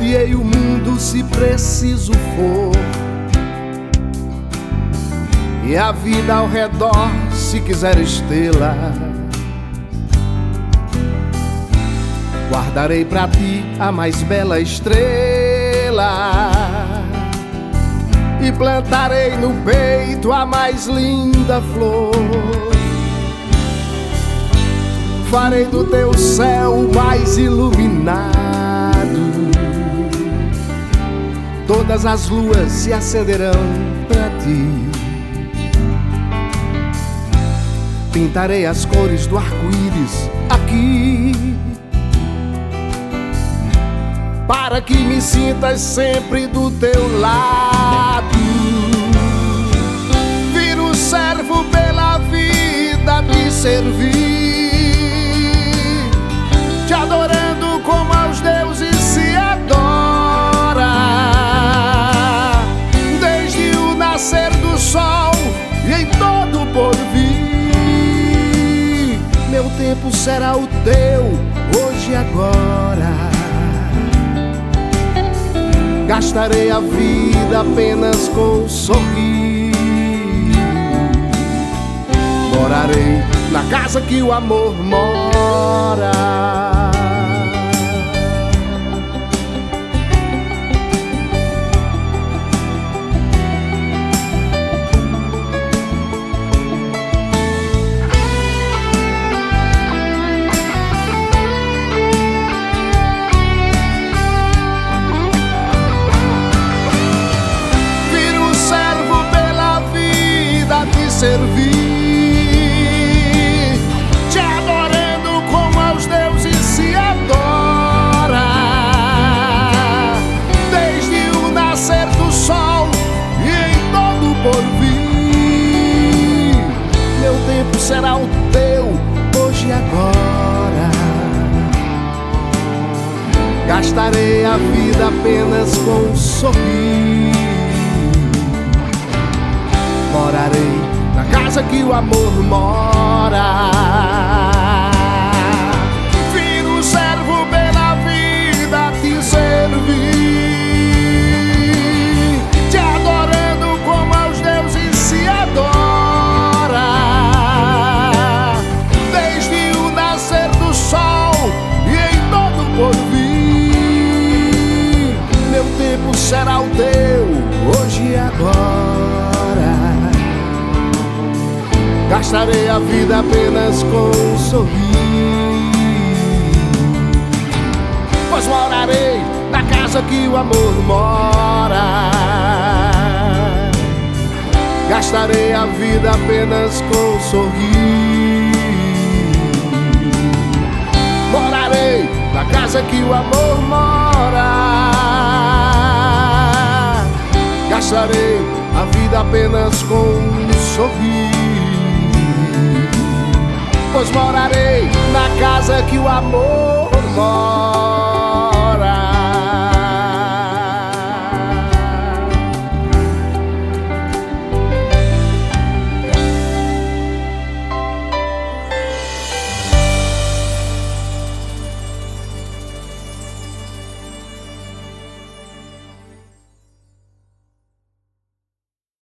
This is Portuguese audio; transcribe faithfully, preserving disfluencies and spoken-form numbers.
Odiei o mundo se preciso for, e a vida ao redor se quiser estrela. Guardarei pra ti a mais bela estrela e plantarei no peito a mais linda flor. Farei do teu céu mais iluminado, todas as luas se acenderão pra ti. Pintarei as cores do arco-íris aqui, para que me sintas sempre do teu lado. Viro servo pela vida te servir, te adorando como aos deuses se adora. Desde o nascer do sol e em todo o porvir, meu tempo será o teu, hoje e agora. Gastarei a vida apenas com um sorrir. Morarei na casa que o amor mora. Servir, te adorando como aos deuses se adora. Desde o nascer do sol e em todo o porvir, meu tempo será o teu, hoje e agora. Gastarei a vida apenas com um sorrir. Morarei na casa que o amor mora. Viro servo pela vida te servir, te adorando como aos deuses se adora. Desde o nascer do sol e em todo o porvir, meu tempo será o teu, hoje e agora. Gastarei a vida apenas com um sorrir, pois morarei na casa que o amor mora. Gastarei a vida apenas com um sorrir. Morarei na casa que o amor mora. Gastarei a vida apenas com um sorrir, pois morarei na casa que o amor mora.